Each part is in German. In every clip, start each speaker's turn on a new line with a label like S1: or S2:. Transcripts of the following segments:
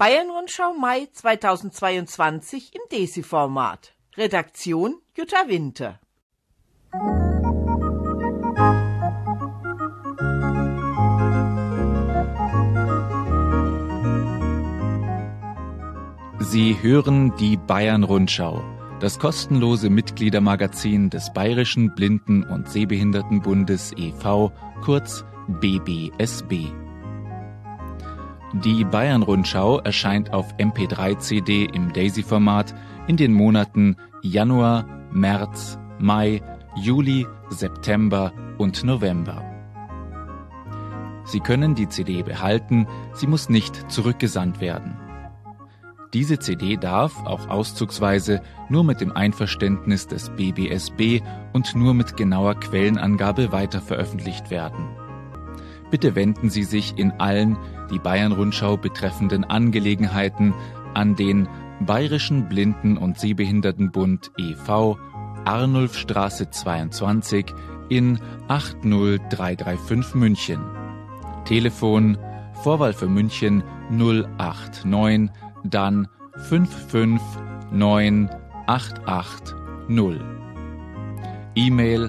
S1: Bayern-Rundschau Mai 2022 im DESI-Format. Redaktion Jutta Winter.
S2: Sie hören die Bayern-Rundschau, das kostenlose Mitgliedermagazin des Bayerischen Blinden- und Sehbehindertenbundes e.V., kurz BBSB. Die Bayern-Rundschau erscheint auf MP3-CD im DAISY-Format in den Monaten Januar, März, Mai, Juli, September und November. Sie können die CD behalten, sie muss nicht zurückgesandt werden. Diese CD darf, auch auszugsweise, nur mit dem Einverständnis des BBSB und nur mit genauer Quellenangabe weiterveröffentlicht werden. Bitte wenden Sie sich in allen die Bayern-Rundschau betreffenden Angelegenheiten an den Bayerischen Blinden- und Sehbehindertenbund e.V., Arnulfstraße 22 in 80335 München. Telefon Vorwahl für München 089, dann 55980. E-Mail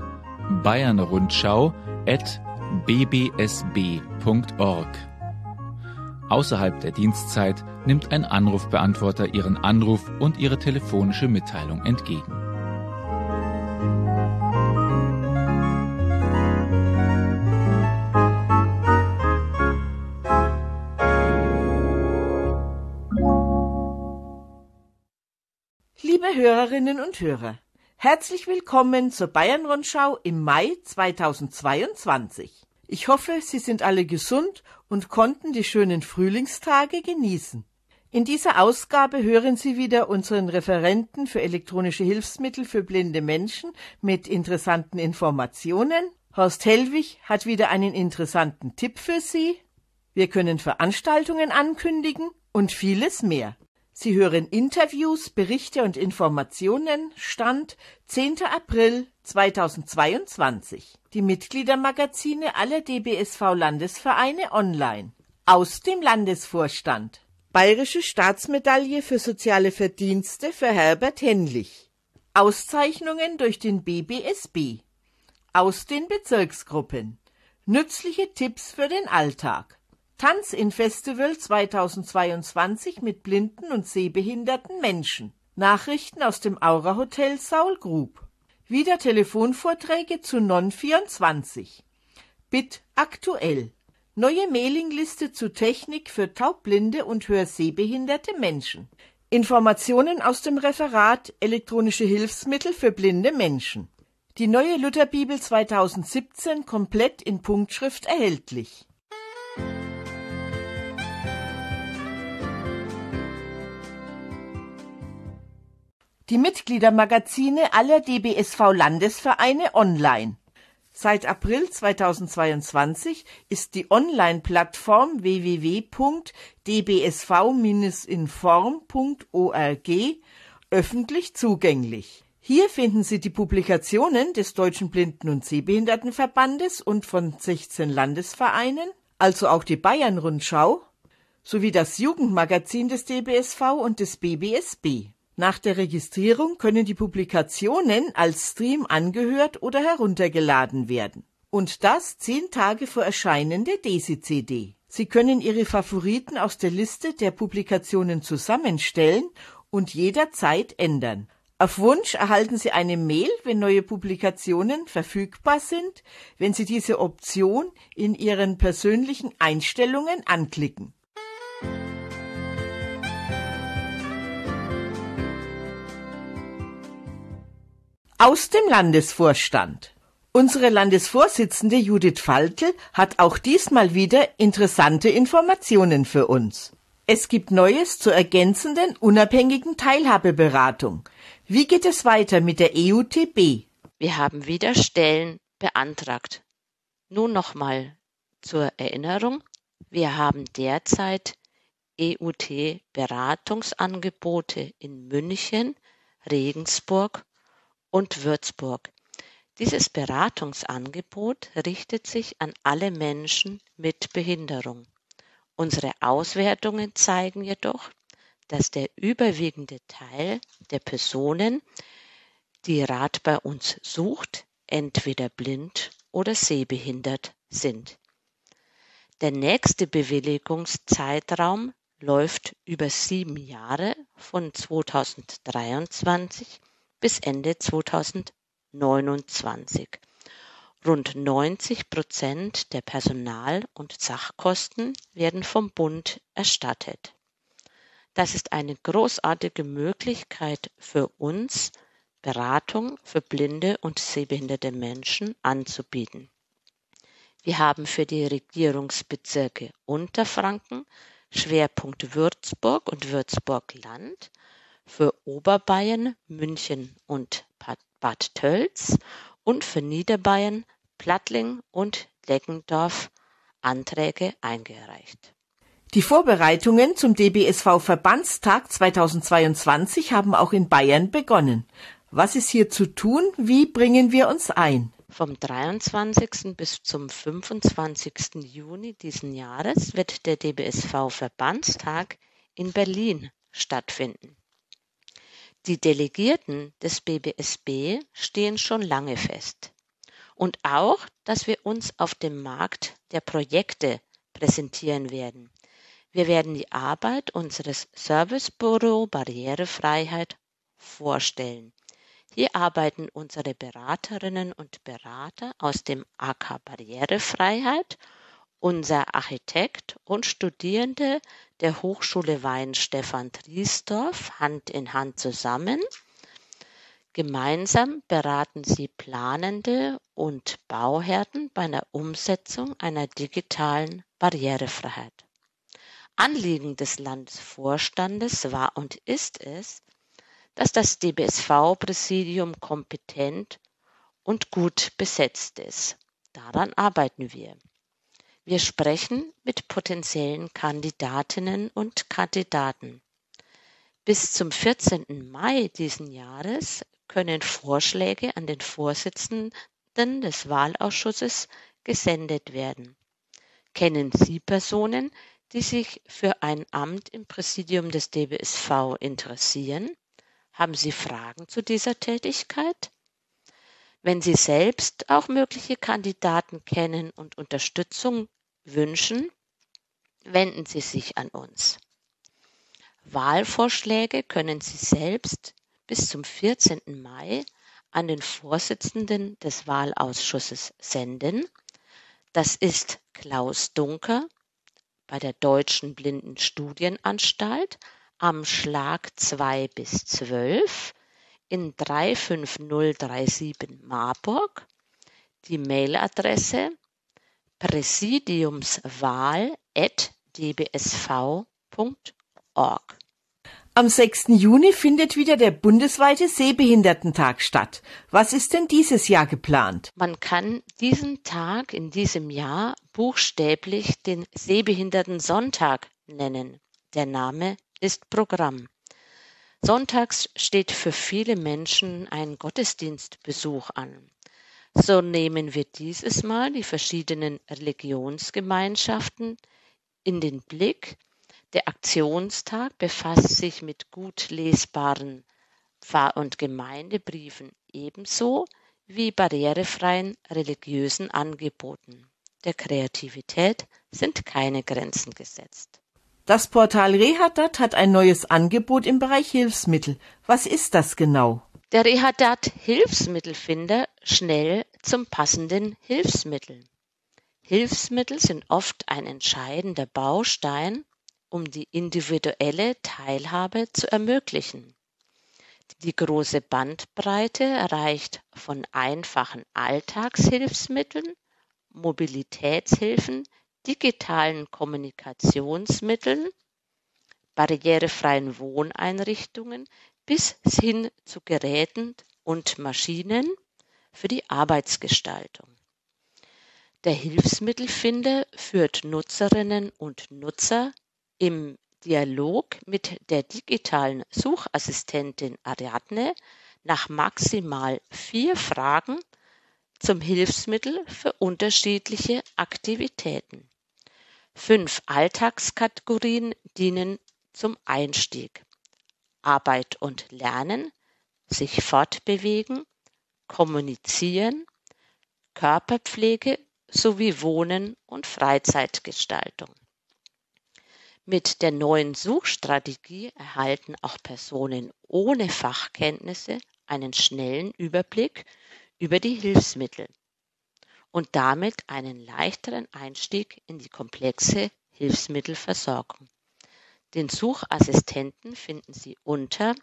S2: bayernrundschau@bbsb.org. Außerhalb der Dienstzeit nimmt ein Anrufbeantworter Ihren Anruf und Ihre telefonische Mitteilung entgegen.
S1: Liebe Hörerinnen und Hörer, herzlich willkommen zur Bayern-Rundschau im Mai 2022. Ich hoffe, Sie sind alle gesund und konnten die schönen Frühlingstage genießen. In dieser Ausgabe hören Sie wieder unseren Referenten für elektronische Hilfsmittel für blinde Menschen mit interessanten Informationen. Horst Hellwig hat wieder einen interessanten Tipp für Sie. Wir können Veranstaltungen ankündigen und vieles mehr. Sie hören Interviews, Berichte und Informationen, Stand 10. April 2022. Die Mitgliedermagazine aller DBSV-Landesvereine online. Aus dem Landesvorstand. Bayerische Staatsmedaille für soziale Verdienste für Herbert Henlich. Auszeichnungen durch den BBSB. Aus den Bezirksgruppen. Nützliche Tipps für den Alltag. Tanz in Festival 2022 mit blinden und sehbehinderten Menschen. Nachrichten aus dem Aura Hotel Saul Grub. Wieder Telefonvorträge zu Non24. BIT aktuell. Neue Mailingliste zu Technik für taubblinde und hörsehbehinderte Menschen. Informationen aus dem Referat Elektronische Hilfsmittel für blinde Menschen. Die neue Lutherbibel 2017 komplett in Punktschrift erhältlich. Die Mitgliedermagazine aller DBSV-Landesvereine online. Seit April 2022 ist die Online-Plattform www.dbsv-inform.org öffentlich zugänglich. Hier finden Sie die Publikationen des Deutschen Blinden- und Sehbehindertenverbandes und von 16 Landesvereinen, also auch die Bayern-Rundschau, sowie das Jugendmagazin des DBSV und des BBSB. Nach der Registrierung können die Publikationen als Stream angehört oder heruntergeladen werden. Und das 10 Tage vor Erscheinen der DESI-CD. Sie können Ihre Favoriten aus der Liste der Publikationen zusammenstellen und jederzeit ändern. Auf Wunsch erhalten Sie eine Mail, wenn neue Publikationen verfügbar sind, wenn Sie diese Option in Ihren persönlichen Einstellungen anklicken. Aus dem Landesvorstand. Unsere Landesvorsitzende Judith Faltl hat auch diesmal wieder interessante Informationen für uns. Es gibt Neues zur ergänzenden, unabhängigen Teilhabeberatung. Wie geht es weiter mit der EUTB?
S3: Wir haben wieder Stellen beantragt. Nun nochmal zur Erinnerung. Wir haben derzeit EUT-Beratungsangebote in München, Regensburg und Würzburg. Dieses Beratungsangebot richtet sich an alle Menschen mit Behinderung Unsere Auswertungen zeigen jedoch, dass der überwiegende Teil der Personen, die Rat bei uns sucht, entweder blind oder sehbehindert sind. Der nächste Bewilligungszeitraum läuft über 7 Jahre von 2023 bis Ende 2029. Rund 90% der Personal- und Sachkosten werden vom Bund erstattet. Das ist eine großartige Möglichkeit für uns, Beratung für blinde und sehbehinderte Menschen anzubieten. Wir haben für die Regierungsbezirke Unterfranken, Schwerpunkt Würzburg und Würzburg-Land, für Oberbayern, München und Bad Tölz und für Niederbayern, Plattling und Deggendorf Anträge eingereicht.
S1: Die Vorbereitungen zum DBSV-Verbandstag 2022 haben auch in Bayern begonnen. Was ist hier zu tun? Wie bringen wir uns ein?
S3: Vom 23. bis zum 25. Juni diesen Jahres wird der DBSV-Verbandstag in Berlin stattfinden. Die Delegierten des BBSB stehen schon lange fest. Und auch, dass wir uns auf dem Markt der Projekte präsentieren werden. Wir werden die Arbeit unseres Servicebüro Barrierefreiheit vorstellen. Hier arbeiten unsere Beraterinnen und Berater aus dem AK Barrierefreiheit, unser Architekt und Studierende der Hochschule Weihenstephan Triesdorf Hand in Hand zusammen. Gemeinsam beraten sie Planende und Bauherren bei der Umsetzung einer digitalen Barrierefreiheit. Anliegen des Landesvorstandes war und ist es, dass das DBSV-Präsidium kompetent und gut besetzt ist. Daran arbeiten wir. Wir sprechen mit potenziellen Kandidatinnen und Kandidaten. Bis zum 14. Mai diesen Jahres können Vorschläge an den Vorsitzenden des Wahlausschusses gesendet werden. Kennen Sie Personen, die sich für ein Amt im Präsidium des DBSV interessieren? Haben Sie Fragen zu dieser Tätigkeit? Wenn Sie selbst auch mögliche Kandidaten kennen und Unterstützung wünschen, wenden Sie sich an uns. Wahlvorschläge können Sie selbst bis zum 14. Mai an den Vorsitzenden des Wahlausschusses senden. Das ist Klaus Dunker bei der Deutschen Blindenstudienanstalt am Schlag 2 bis 12 in 35037 Marburg. Die Mailadresse präsidiumswahl@dbsv.org.
S1: Am 6. Juni findet wieder der bundesweite Sehbehindertentag statt. Was ist denn dieses Jahr geplant?
S3: Man kann diesen Tag in diesem Jahr buchstäblich den Sehbehindertensonntag nennen. Der Name ist Programm. Sonntags steht für viele Menschen ein Gottesdienstbesuch an. So nehmen wir dieses Mal die verschiedenen Religionsgemeinschaften in den Blick. Der Aktionstag befasst sich mit gut lesbaren Pfarr- und Gemeindebriefen ebenso wie barrierefreien religiösen Angeboten. Der Kreativität sind keine Grenzen gesetzt.
S1: Das Portal Rehadat hat ein neues Angebot im Bereich Hilfsmittel. Was ist das genau?
S3: Der Rehadat Hilfsmittelfinder schnell zum passenden Hilfsmittel. Hilfsmittel sind oft ein entscheidender Baustein, um die individuelle Teilhabe zu ermöglichen. Die große Bandbreite reicht von einfachen Alltagshilfsmitteln, Mobilitätshilfen, digitalen Kommunikationsmitteln, barrierefreien Wohneinrichtungen bis hin zu Geräten und Maschinen für die Arbeitsgestaltung. Der Hilfsmittelfinder führt Nutzerinnen und Nutzer im Dialog mit der digitalen Suchassistentin Ariadne nach maximal 4 Fragen zum Hilfsmittel für unterschiedliche Aktivitäten. 5 Alltagskategorien dienen zum Einstieg: Arbeit und Lernen, sich fortbewegen, kommunizieren, Körperpflege sowie Wohnen und Freizeitgestaltung. Mit der neuen Suchstrategie erhalten auch Personen ohne Fachkenntnisse einen schnellen Überblick über die Hilfsmittel und damit einen leichteren Einstieg in die komplexe Hilfsmittelversorgung. Den Suchassistenten finden Sie unter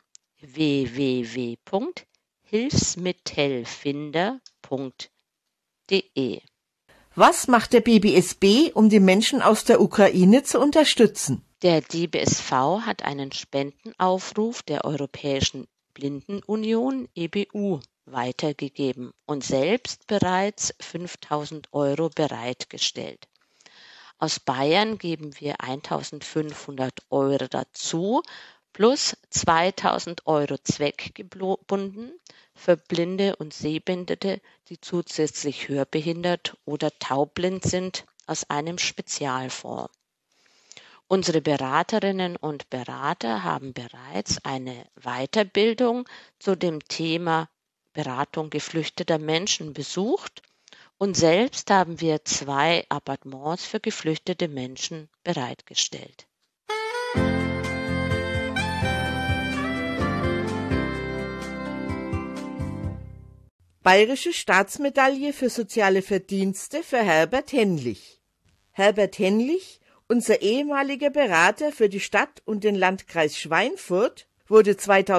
S3: www.hilfsmittelfinder.de.
S1: Was macht der BBSB, um die Menschen aus der Ukraine zu unterstützen?
S3: Der DBSV hat einen Spendenaufruf der Europäischen Blindenunion (EBU) weitergegeben und selbst bereits 5.000 € bereitgestellt. Aus Bayern geben wir 1.500 € dazu, plus 2.000 € zweckgebunden für Blinde und Sehbehinderte, die zusätzlich hörbehindert oder taubblind sind, aus einem Spezialfonds. Unsere Beraterinnen und Berater haben bereits eine Weiterbildung zu dem Thema Beratung geflüchteter Menschen besucht und selbst haben wir 2 Appartements für geflüchtete Menschen bereitgestellt.
S1: Bayerische Staatsmedaille für soziale Verdienste für Herbert Henlich. Herbert Henlich, unser ehemaliger Berater für die Stadt und den Landkreis Schweinfurt, wurde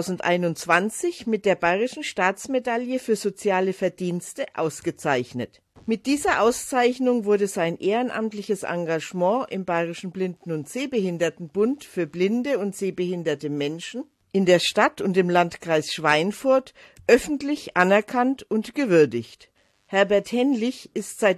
S1: 2021 mit der Bayerischen Staatsmedaille für soziale Verdienste ausgezeichnet. Mit dieser Auszeichnung wurde sein ehrenamtliches Engagement im Bayerischen Blinden- und Sehbehindertenbund für blinde und sehbehinderte Menschen in der Stadt und im Landkreis Schweinfurt öffentlich anerkannt und gewürdigt. Herbert Henlich ist seit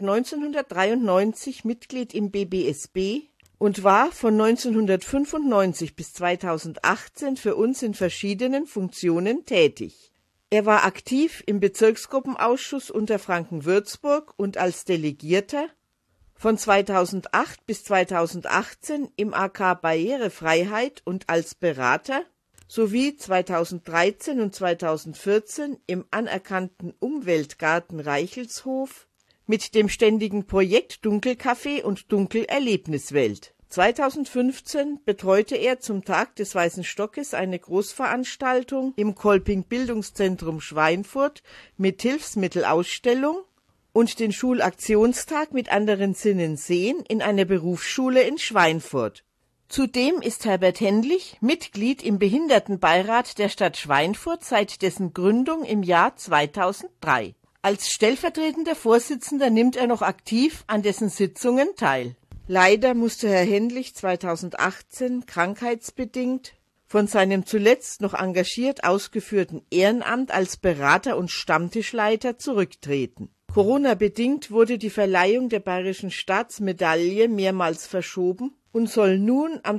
S1: 1993 Mitglied im BBSB und war von 1995 bis 2018 für uns in verschiedenen Funktionen tätig. Er war aktiv im Bezirksgruppenausschuss Unterfranken-Würzburg und als Delegierter, von 2008 bis 2018 im AK Barrierefreiheit und als Berater sowie 2013 und 2014 im anerkannten Umweltgarten Reichelshof mit dem ständigen Projekt Dunkelcafé und Dunkelerlebniswelt. 2015 betreute er zum Tag des Weißen Stockes eine Großveranstaltung im Kolping Bildungszentrum Schweinfurt mit Hilfsmittelausstellung und den Schulaktionstag mit anderen Sinnen sehen in einer Berufsschule in Schweinfurt. Zudem ist Herbert Henlich Mitglied im Behindertenbeirat der Stadt Schweinfurt seit dessen Gründung im Jahr 2003. Als stellvertretender Vorsitzender nimmt er noch aktiv an dessen Sitzungen teil. Leider musste Herr Henlich 2018 krankheitsbedingt von seinem zuletzt noch engagiert ausgeführten Ehrenamt als Berater und Stammtischleiter zurücktreten. Corona-bedingt wurde die Verleihung der Bayerischen Staatsmedaille mehrmals verschoben und soll nun am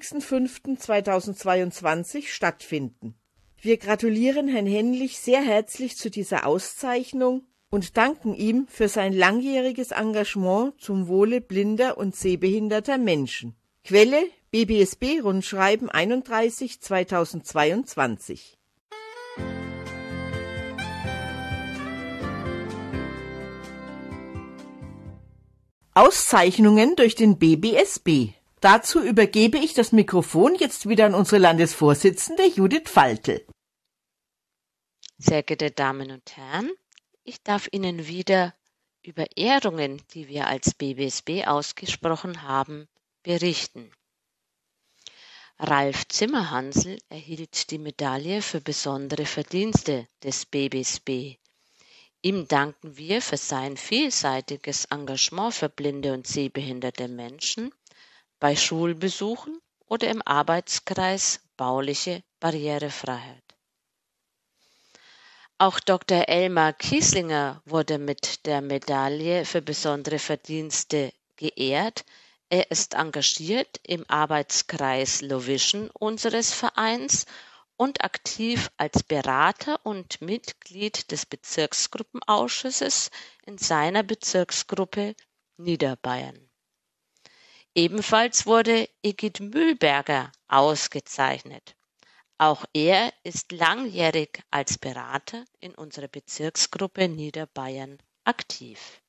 S1: 20.05.2022 stattfinden. Wir gratulieren Herrn Henlich sehr herzlich zu dieser Auszeichnung und danken ihm für sein langjähriges Engagement zum Wohle blinder und sehbehinderter Menschen. Quelle BBSB-Rundschreiben 31/2022. Auszeichnungen durch den BBSB. Dazu übergebe ich das Mikrofon jetzt wieder an unsere Landesvorsitzende Judith Faltel.
S3: Sehr geehrte Damen und Herren, ich darf Ihnen wieder über Ehrungen, die wir als BBSB ausgesprochen haben, berichten. Ralf Zimmerhansl erhielt die Medaille für besondere Verdienste des BBSB. Ihm danken wir für sein vielseitiges Engagement für blinde und sehbehinderte Menschen bei Schulbesuchen oder im Arbeitskreis Bauliche Barrierefreiheit. Auch Dr. Elmar Kieslinger wurde mit der Medaille für besondere Verdienste geehrt. Er ist engagiert im Arbeitskreis Lovision unseres Vereins und aktiv als Berater und Mitglied des Bezirksgruppenausschusses in seiner Bezirksgruppe Niederbayern. Ebenfalls wurde Igitt Mühlberger ausgezeichnet. Auch er ist langjährig als Berater in unserer Bezirksgruppe Niederbayern aktiv.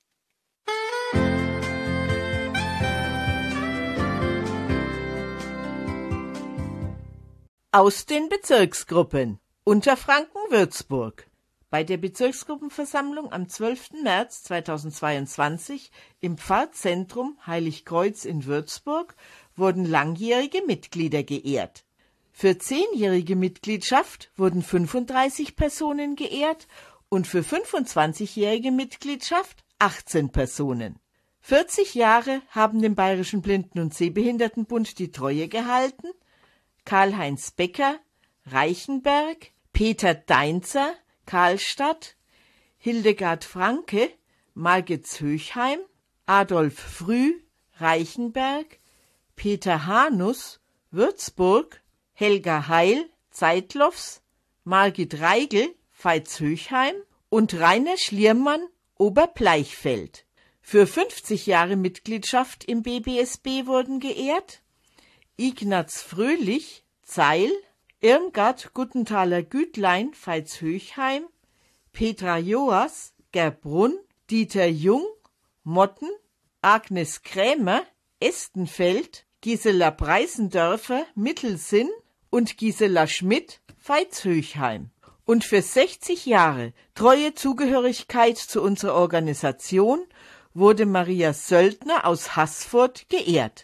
S1: Aus den Bezirksgruppen Unterfranken-Würzburg. Bei der Bezirksgruppenversammlung am 12. März 2022 im Pfarrzentrum Heiligkreuz in Würzburg wurden langjährige Mitglieder geehrt. Für 10-jährige Mitgliedschaft wurden 35 Personen geehrt und für 25-jährige Mitgliedschaft 18 Personen. 40 Jahre haben dem Bayerischen Blinden- und Sehbehindertenbund die Treue gehalten Karl-Heinz Becker, Reichenberg, Peter Deinzer, Karlstadt, Hildegard Franke, Margit Höchheim, Adolf Früh, Reichenberg, Peter Hanus, Würzburg, Helga Heil, Zeitlofs, Margit Reigel, Veitshöchheim und Rainer Schliermann, Oberbleichfeld. Für 50 Jahre Mitgliedschaft im BBSB wurden geehrt Ignaz Fröhlich, Zeil, Irmgard Guttenthaler-Gütlein, Veitshöchheim, Petra Joas, Gerbrunn, Dieter Jung, Motten, Agnes Krämer, Estenfeld, Gisela Preisendörfer, Mittelsinn und Gisela Schmidt, Veitshöchheim. Und für 60 Jahre treue Zugehörigkeit zu unserer Organisation wurde Maria Söldner aus Haßfurt geehrt.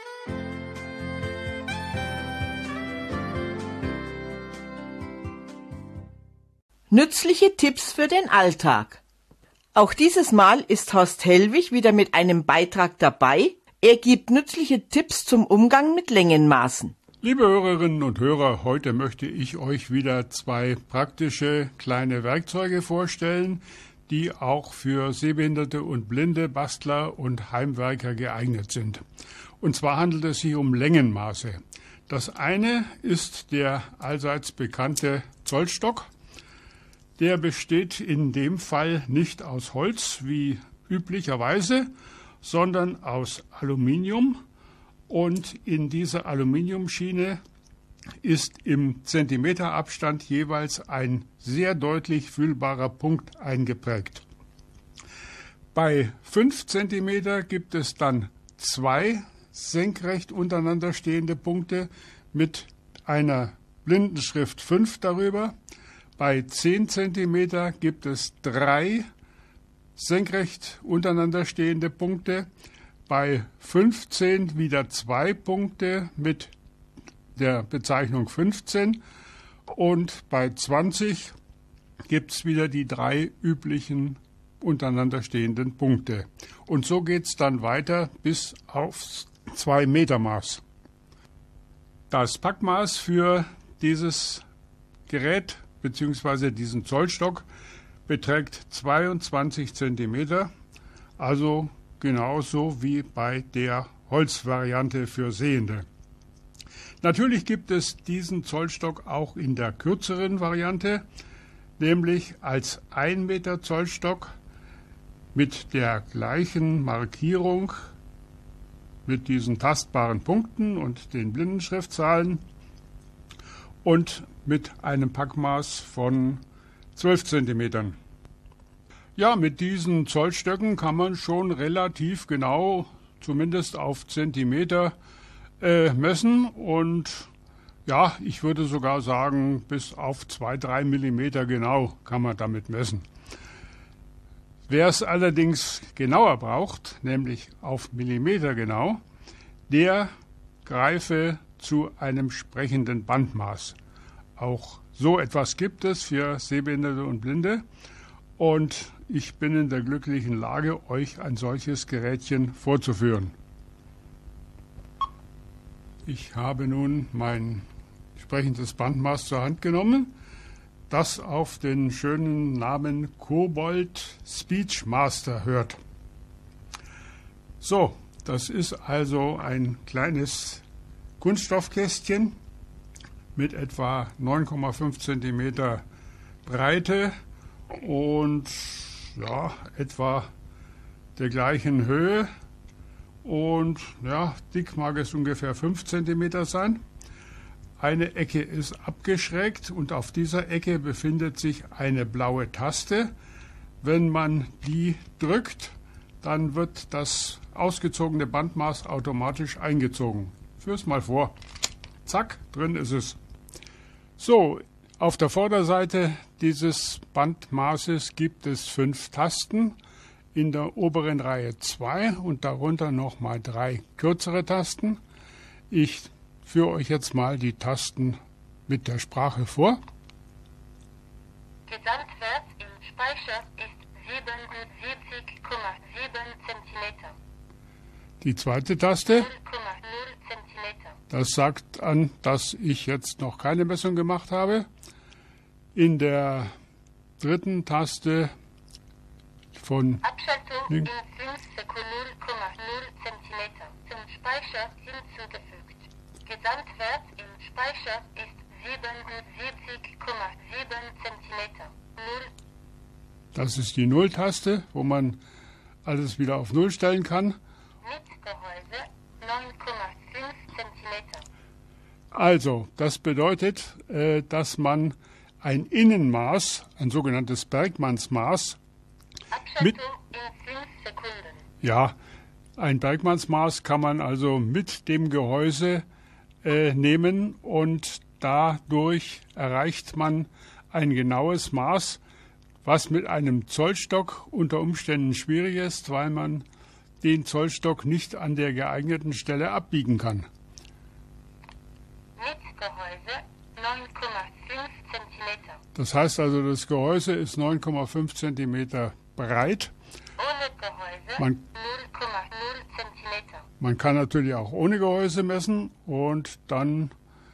S1: Nützliche Tipps für den Alltag. Auch dieses Mal ist Horst Hellwig wieder mit einem Beitrag dabei. Er gibt nützliche Tipps zum Umgang mit Längenmaßen.
S4: Liebe Hörerinnen und Hörer, heute möchte ich euch wieder 2 praktische kleine Werkzeuge vorstellen, die auch für sehbehinderte und blinde Bastler und Heimwerker geeignet sind. Und zwar handelt es sich um Längenmaße. Das eine ist der allseits bekannte Zollstock. Der besteht in dem Fall nicht aus Holz wie üblicherweise, sondern aus Aluminium. Und in dieser Aluminiumschiene ist im Zentimeterabstand jeweils ein sehr deutlich fühlbarer Punkt eingeprägt. Bei 5 cm gibt es dann 2 senkrecht untereinander stehende Punkte mit einer Blindenschrift 5 darüber. Bei 10 cm gibt es 3 senkrecht untereinander stehende Punkte. Bei 15 wieder 2 Punkte mit der Bezeichnung 15 und bei 20 gibt es wieder die 3 üblichen untereinander stehenden Punkte. Und so geht es dann weiter bis aufs 2 Meter Maß. Das Packmaß für dieses Gerät bzw. diesen Zollstock beträgt 22 cm, also genauso wie bei der Holzvariante für Sehende. Natürlich gibt es diesen Zollstock auch in der kürzeren Variante, nämlich als 1 Meter Zollstock mit der gleichen Markierung, mit diesen tastbaren Punkten und den Blindenschriftzahlen und mit einem Packmaß von 12 cm. Ja, mit diesen Zollstöcken kann man schon relativ genau, zumindest auf Zentimeter, messen und ja, ich würde sogar sagen, bis auf 2-3 Millimeter genau kann man damit messen. Wer es allerdings genauer braucht, nämlich auf Millimeter genau, der greife zu einem sprechenden Bandmaß. Auch so etwas gibt es für Sehbehinderte und Blinde und ich bin in der glücklichen Lage, euch ein solches Gerätchen vorzuführen. Ich habe nun mein sprechendes Bandmaß zur Hand genommen, das auf den schönen Namen Kobold Speechmaster hört. So, das ist also ein kleines Kunststoffkästchen mit etwa 9,5 cm Breite und ja, etwa der gleichen Höhe und ja, dick mag es ungefähr 5 cm sein. Eine Ecke ist abgeschrägt und auf dieser Ecke befindet sich eine blaue Taste. Wenn man die drückt, dann wird das ausgezogene Bandmaß automatisch eingezogen. Führ's mal vor. Zack, drin ist es. So, auf der Vorderseite dieses Bandmaßes gibt es 5 Tasten. In der oberen Reihe 2 und darunter nochmal 3 kürzere Tasten. Ich führe euch jetzt mal die Tasten mit der Sprache vor.
S5: Gesamtwert im Speicher ist 77,7 cm.
S4: Die zweite Taste,
S5: 0,0 cm.
S4: das sagt an, dass ich jetzt noch keine Messung gemacht habe. In der dritten Taste von
S5: Abschaltung in 5 Sekunden 0,0 cm. Zum Speicher hinzugefügt. Gesamtwert im Speicher ist 77,7 cm. 0.
S4: Das ist die Null-Taste, wo man alles wieder auf Null stellen kann.
S5: Mit Gehäuse 9,5 cm.
S4: Also, das bedeutet, dass man ein Innenmaß, ein sogenanntes Bergmannsmaß,
S5: Abschaltung in 5 Sekunden.
S4: ja, ein Bergmannsmaß kann man also mit dem Gehäuse nehmen und dadurch erreicht man ein genaues Maß, was mit einem Zollstock unter Umständen schwierig ist, weil man den Zollstock nicht an der geeigneten Stelle abbiegen kann.
S5: Mit Gehäuse 9,5 cm.
S4: Das heißt also, das Gehäuse ist 9,5 cm breit.
S5: Ohne Gehäuse
S4: Man-
S5: 0,0 cm.
S4: Man kann natürlich auch ohne Gehäuse messen und dann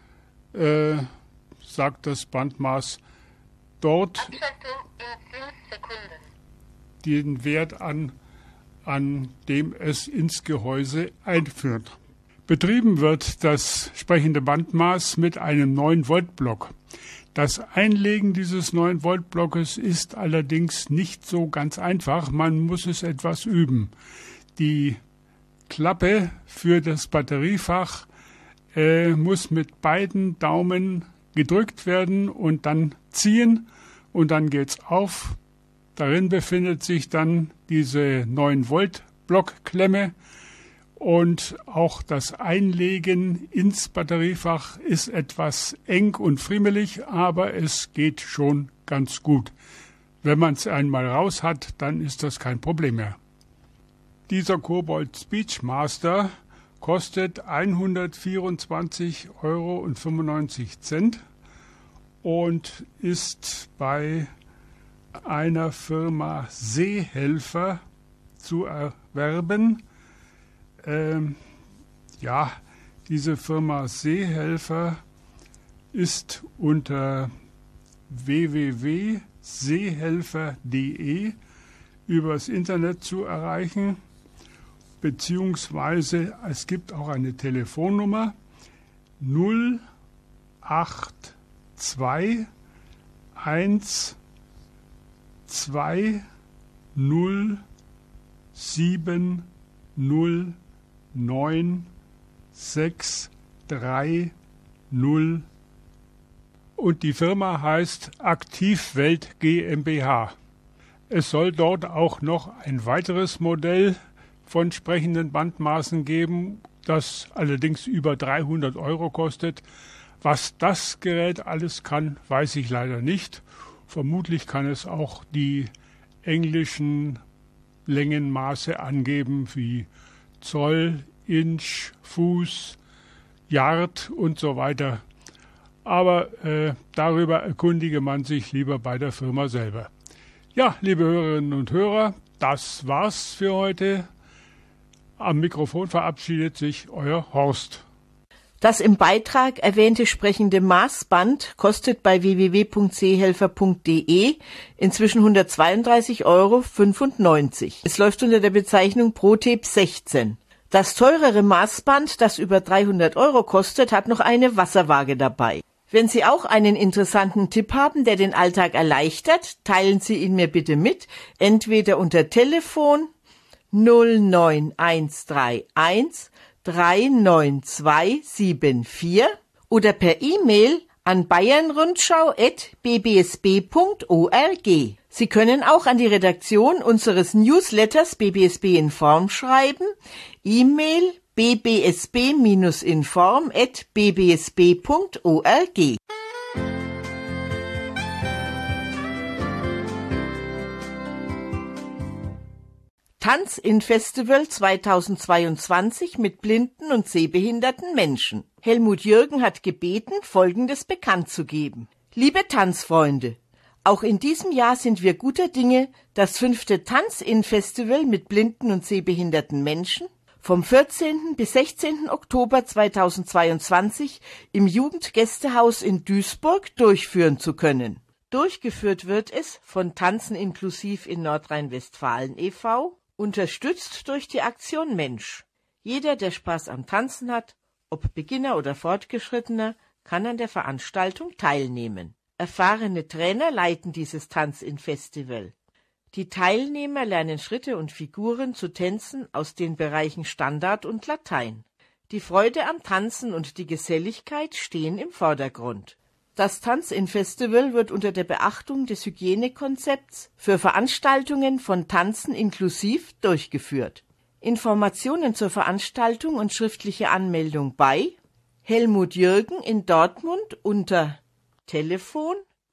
S4: sagt das Bandmaß dort
S5: Abschaltung in 5 Sekunden.
S4: den Wert an dem es ins Gehäuse einführt. Betrieben wird das sprechende Bandmaß mit einem 9-Volt-Block. Das Einlegen dieses 9-Volt-Blockes ist allerdings nicht so ganz einfach. Man muss es etwas üben. Die Klappe für das Batteriefach muss mit beiden Daumen gedrückt werden und dann ziehen und dann geht's auf. Darin befindet sich dann diese 9-Volt-Blockklemme und auch das Einlegen ins Batteriefach ist etwas eng und friemelig, aber es geht schon ganz gut. Wenn man es einmal raus hat, dann ist das kein Problem mehr. Dieser Cobalt Speechmaster kostet 124,95 € und ist bei einer Firma Seehelfer zu erwerben. Diese Firma Seehelfer ist unter www.seehelfer.de übers Internet zu erreichen, beziehungsweise es gibt auch eine Telefonnummer 082 120 70963 0 und die Firma heißt Aktivwelt GmbH. Es soll dort auch noch ein weiteres Modell von sprechenden Bandmaßen geben, das allerdings über 300 € kostet. Was das Gerät alles kann, weiß ich leider nicht. Vermutlich kann es auch die englischen Längenmaße angeben, wie Zoll, Inch, Fuß, Yard und so weiter. Aber darüber erkundige man sich lieber bei der Firma selber. Ja, liebe Hörerinnen und Hörer, das war's für heute. Am Mikrofon verabschiedet sich euer Horst.
S1: Das im Beitrag erwähnte sprechende Maßband kostet bei www.seehelfer.de inzwischen 132,95 €. Es läuft unter der Bezeichnung ProTape 16. Das teurere Maßband, das über 300 € kostet, hat noch eine Wasserwaage dabei. Wenn Sie auch einen interessanten Tipp haben, der den Alltag erleichtert, teilen Sie ihn mir bitte mit, entweder unter Telefon 09131 39274 oder per E-Mail an bayernrundschau@bbsb.org. Sie können auch an die Redaktion unseres Newsletters BBSB Inform schreiben. E-Mail bbsb-inform@bbsb.org. Tanz-in-Festival 2022 mit blinden und sehbehinderten Menschen. Helmut Jürgen hat gebeten, Folgendes bekannt zu geben. Liebe Tanzfreunde, auch in diesem Jahr sind wir guter Dinge, das 5. Tanz-in-Festival mit blinden und sehbehinderten Menschen vom 14. bis 16. Oktober 2022 im Jugendgästehaus in Duisburg durchführen zu können. Durchgeführt wird es von Tanzen inklusiv in Nordrhein-Westfalen e.V., unterstützt durch die Aktion Mensch. Jeder, der Spaß am Tanzen hat, ob Beginner oder Fortgeschrittener, kann an der Veranstaltung teilnehmen. Erfahrene Trainer leiten dieses Tanz-in-Festival. Die Teilnehmer lernen Schritte und Figuren zu Tänzen aus den Bereichen Standard und Latein. Die Freude am Tanzen und die Geselligkeit stehen im Vordergrund. Das Tanz-in-Festival wird unter der Beachtung des Hygienekonzepts für Veranstaltungen von Tanzen inklusiv durchgeführt. Informationen zur Veranstaltung und schriftliche Anmeldung bei Helmut Jürgen in Dortmund unter Telefon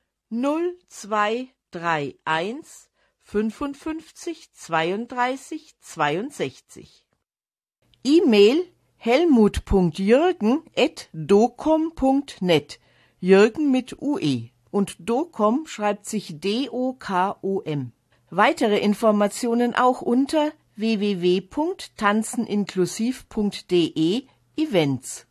S1: 0231 55 32 62. E-Mail helmut.jürgen@docom.net, Jürgen mit UE, und Docom schreibt sich DOKOM. Weitere Informationen auch unter www.tanzeninklusiv.de Events.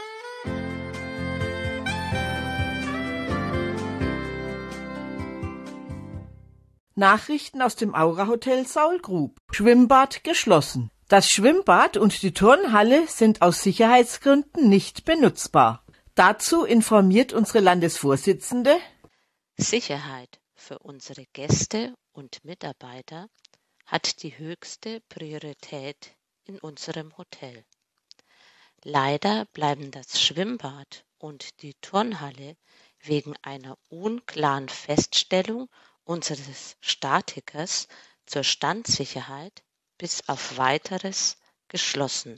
S1: Nachrichten aus dem Aura-Hotel Saulgrub. Schwimmbad geschlossen. Das Schwimmbad und die Turnhalle sind aus Sicherheitsgründen nicht benutzbar. Dazu informiert unsere Landesvorsitzende:
S3: Sicherheit für unsere Gäste und Mitarbeiter hat die höchste Priorität in unserem Hotel. Leider bleiben das Schwimmbad und die Turnhalle wegen einer unklaren Feststellung unseres Statikers zur Standsicherheit bis auf Weiteres geschlossen.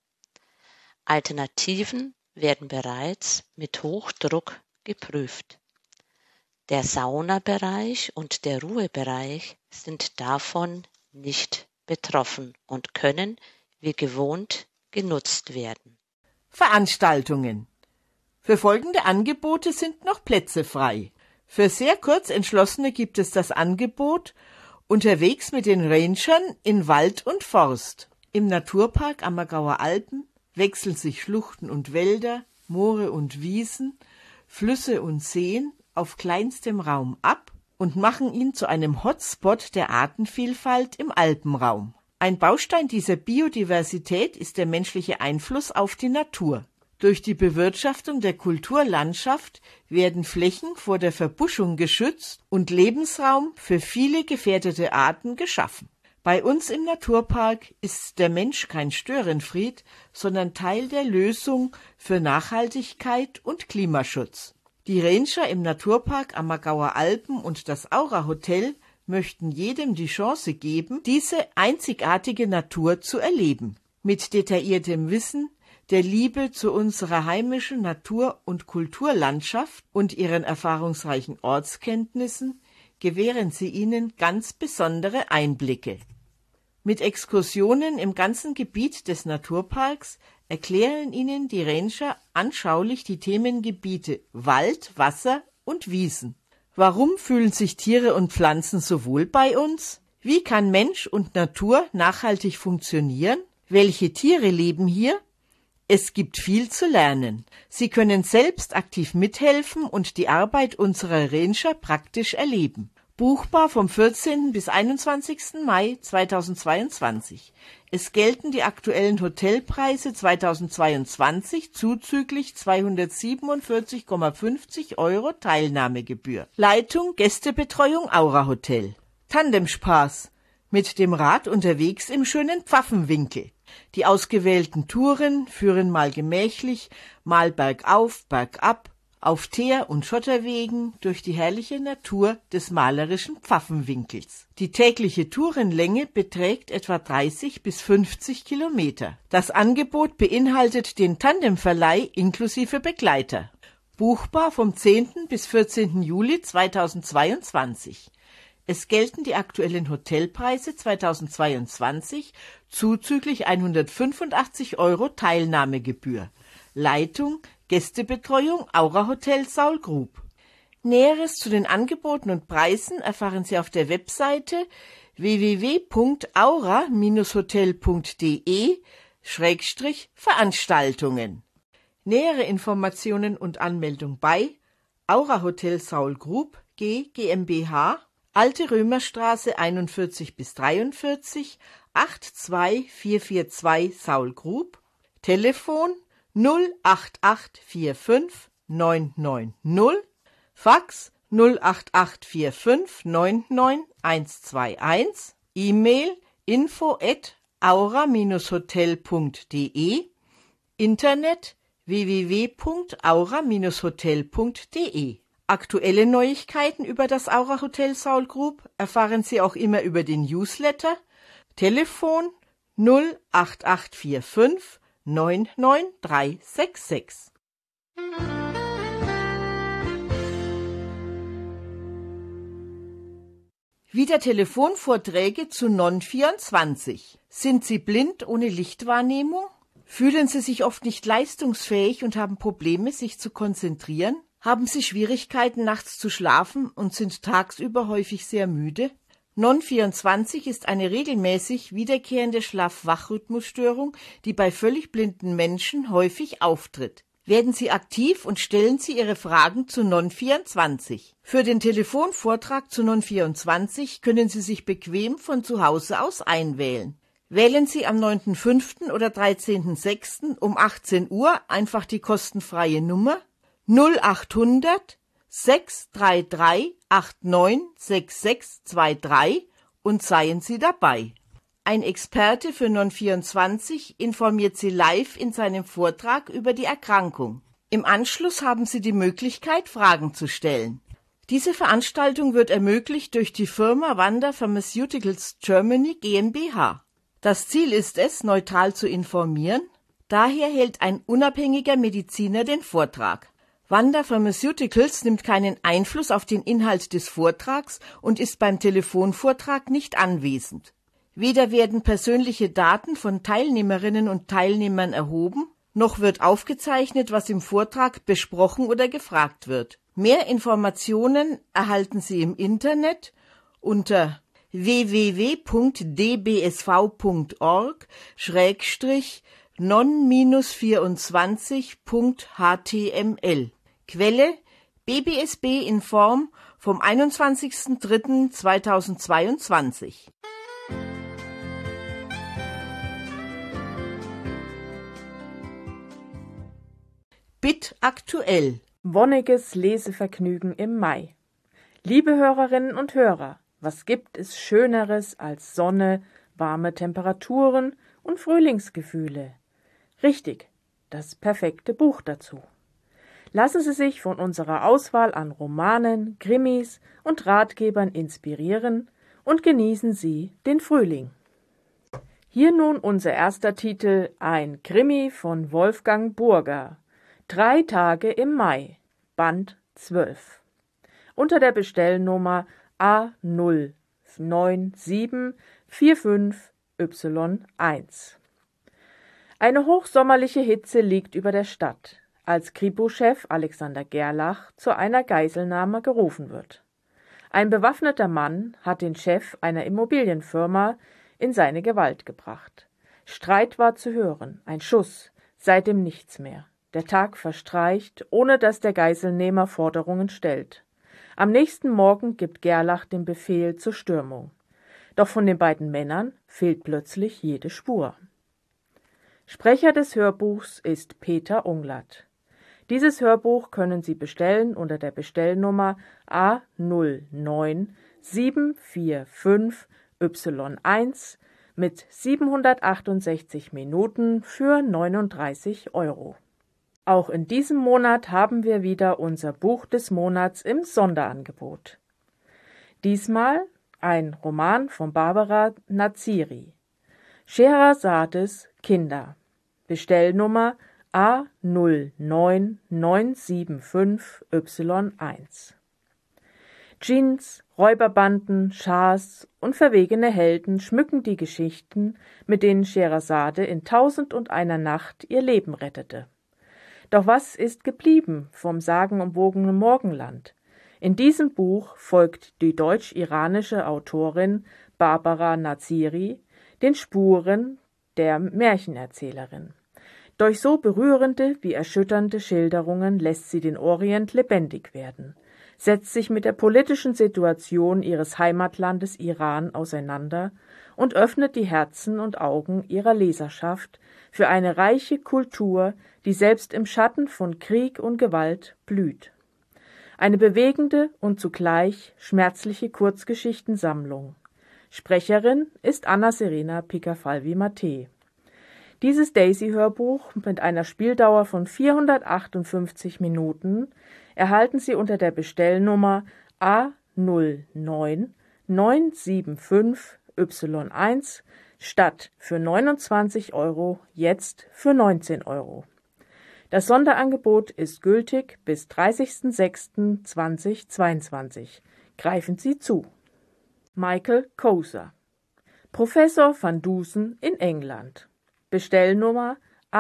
S3: Alternativen werden bereits mit Hochdruck geprüft. Der Saunabereich und der Ruhebereich sind davon nicht betroffen und können wie gewohnt genutzt werden.
S1: Veranstaltungen. Für folgende Angebote sind noch Plätze frei. Für sehr kurz Entschlossene gibt es das Angebot unterwegs mit den Rangern in Wald und Forst. Im Naturpark Ammergauer Alpen wechseln sich Schluchten und Wälder, Moore und Wiesen, Flüsse und Seen auf kleinstem Raum ab und machen ihn zu einem Hotspot der Artenvielfalt im Alpenraum. Ein Baustein dieser Biodiversität ist der menschliche Einfluss auf die Natur. Durch die Bewirtschaftung der Kulturlandschaft werden Flächen vor der Verbuschung geschützt und Lebensraum für viele gefährdete Arten geschaffen. Bei uns im Naturpark ist der Mensch kein Störenfried, sondern Teil der Lösung für Nachhaltigkeit und Klimaschutz. Die Ranger im Naturpark Ammergauer Alpen und das Aura-Hotel möchten jedem die Chance geben, diese einzigartige Natur zu erleben. Mit detailliertem Wissen, der Liebe zu unserer heimischen Natur- und Kulturlandschaft und ihren erfahrungsreichen Ortskenntnissen gewähren sie ihnen ganz besondere Einblicke. Mit Exkursionen im ganzen Gebiet des Naturparks erklären ihnen die Ranger anschaulich die Themengebiete Wald, Wasser und Wiesen. Warum fühlen sich Tiere und Pflanzen so wohl bei uns? Wie kann Mensch und Natur nachhaltig funktionieren? Welche Tiere leben hier? Es gibt viel zu lernen. Sie können selbst aktiv mithelfen und die Arbeit unserer Ranger praktisch erleben. Buchbar vom 14. bis 21. Mai 2022. Es gelten die aktuellen Hotelpreise 2022 zuzüglich 247,50 € Teilnahmegebühr. Leitung Gästebetreuung Aura Hotel. Tandemspaß. Mit dem Rad unterwegs im schönen Pfaffenwinkel. Die ausgewählten Touren führen mal gemächlich, mal bergauf, bergab, auf Teer- und Schotterwegen durch die herrliche Natur des malerischen Pfaffenwinkels. Die tägliche Tourenlänge beträgt etwa 30 bis 50 Kilometer. Das Angebot beinhaltet den Tandemverleih inklusive Begleiter. Buchbar vom 10. bis 14. Juli 2022. Es gelten die aktuellen Hotelpreise 2022 zuzüglich 185 € Teilnahmegebühr. Leitung Gästebetreuung Aura Hotel Saul Grub. Näheres zu den Angeboten und Preisen erfahren Sie auf der Webseite www.aura-hotel.de/Veranstaltungen. Nähere Informationen und Anmeldung bei Aura Hotel Saul Grub GmbH, Alte Römerstraße 41 bis 43, 82442 Saul Grub, Telefon 08845 990, Fax 08845 99121, E-Mail info@aura-hotel.de, Internet www.aura-hotel.de. Aktuelle Neuigkeiten über das Aura Hotel Saul Grub erfahren Sie auch immer über den Newsletter. Telefon 08845 99366. Wieder Telefonvorträge zu Non-24. Sind Sie blind ohne Lichtwahrnehmung? Fühlen Sie sich oft nicht leistungsfähig und haben Probleme, sich zu konzentrieren? Haben Sie Schwierigkeiten, nachts zu schlafen und sind tagsüber häufig sehr müde? Non-24 ist eine regelmäßig wiederkehrende Schlaf-Wach-Rhythmusstörung, die bei völlig blinden Menschen häufig auftritt. Werden Sie aktiv und stellen Sie Ihre Fragen zu Non-24. Für den Telefonvortrag zu Non-24 können Sie sich bequem von zu Hause aus einwählen. Wählen Sie am 9.5. oder 13.6. um 18 Uhr einfach die kostenfreie Nummer 0800 633 896623 und seien Sie dabei. Ein Experte für Non-24 informiert Sie live in seinem Vortrag über die Erkrankung. Im Anschluss haben Sie die Möglichkeit, Fragen zu stellen. Diese Veranstaltung wird ermöglicht durch die Firma Vanda Pharmaceuticals Germany GmbH. Das Ziel ist es, neutral zu informieren. Daher hält ein unabhängiger Mediziner den Vortrag. Vanda Pharmaceuticals nimmt keinen Einfluss auf den Inhalt des Vortrags und ist beim Telefonvortrag nicht anwesend. Weder werden persönliche Daten von Teilnehmerinnen und Teilnehmern erhoben, noch wird aufgezeichnet, was im Vortrag besprochen oder gefragt wird. Mehr Informationen erhalten Sie im Internet unter www.dbsv.org/non-24.html. Quelle BBSB in Form vom 21.03.2022. BIT aktuell.
S6: Wonniges Lesevergnügen im Mai. Liebe Hörerinnen und Hörer, was gibt es Schöneres als Sonne, warme Temperaturen und Frühlingsgefühle? Richtig, das perfekte Buch dazu. Lassen Sie sich von unserer Auswahl an Romanen, Krimis und Ratgebern inspirieren und genießen Sie den Frühling. Hier nun unser erster Titel, ein Krimi von Wolfgang Burger. 3 Tage im Mai, Band 12. Unter der Bestellnummer A09745Y1. Eine hochsommerliche Hitze liegt über der Stadt, als Kripo-Chef Alexander Gerlach zu einer Geiselnahme gerufen wird. Ein bewaffneter Mann hat den Chef einer Immobilienfirma in seine Gewalt gebracht. Streit war zu hören, ein Schuss, seitdem nichts mehr. Der Tag verstreicht, ohne dass der Geiselnehmer Forderungen stellt. Am nächsten Morgen gibt Gerlach den Befehl zur Stürmung. Doch von den beiden Männern fehlt plötzlich jede Spur. Sprecher des Hörbuchs ist Peter Unglatt. Dieses Hörbuch können Sie bestellen unter der Bestellnummer A09745 Y1 mit 768 Minuten für 39 €. Auch in diesem Monat haben wir wieder unser Buch des Monats im Sonderangebot. Diesmal ein Roman von Barbara Naziri. Scheherazades Kinder. Bestellnummer A09975Y1. Djinns, Räuberbanden, Schahs und verwegene Helden schmücken die Geschichten, mit denen Scheherazade in 1001 Nacht ihr Leben rettete. Doch was ist geblieben vom sagenumwogenen Morgenland? In diesem Buch folgt die deutsch-iranische Autorin Barbara Naziri den Spuren der Märchenerzählerin. Durch so berührende wie erschütternde Schilderungen lässt sie den Orient lebendig werden, setzt sich mit der politischen Situation ihres Heimatlandes Iran auseinander und öffnet die Herzen und Augen ihrer Leserschaft für eine reiche Kultur, die selbst im Schatten von Krieg und Gewalt blüht. Eine bewegende und zugleich schmerzliche Kurzgeschichtensammlung. Sprecherin ist Anna-Serena Picafalvi-Mate. Dieses Daisy-Hörbuch mit einer Spieldauer von 458 Minuten erhalten Sie unter der Bestellnummer A09975Y1 statt für 29 € jetzt für 19 €. Das Sonderangebot ist gültig bis 30.06.2022. Greifen Sie zu. Michael Koser, Professor van Dusen in England. Bestellnummer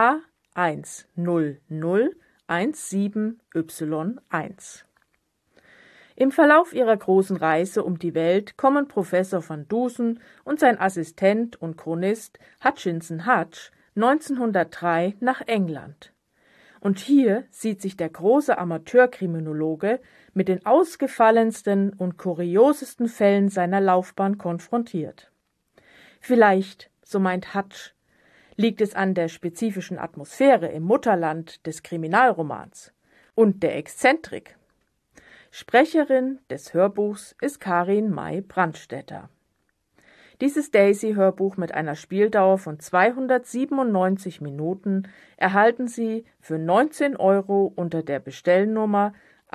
S6: A10017Y1. Im Verlauf ihrer großen Reise um die Welt kommen Professor van Dusen und sein Assistent und Chronist Hutchinson Hutch 1903 nach England. Und hier sieht sich der große Amateurkriminologe mit den ausgefallensten und kuriosesten Fällen seiner Laufbahn konfrontiert. Vielleicht, so meint Hutch, liegt es an der spezifischen Atmosphäre im Mutterland des Kriminalromans und der Exzentrik. Sprecherin des Hörbuchs ist Karin May Brandstätter. Dieses Daisy-Hörbuch mit einer Spieldauer von 297 Minuten erhalten Sie für 19 € unter der Bestellnummer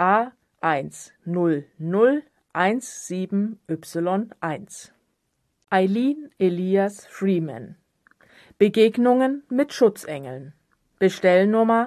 S6: A10017Y1. Eileen Elias Freeman. Begegnungen mit Schutzengeln. Bestellnummer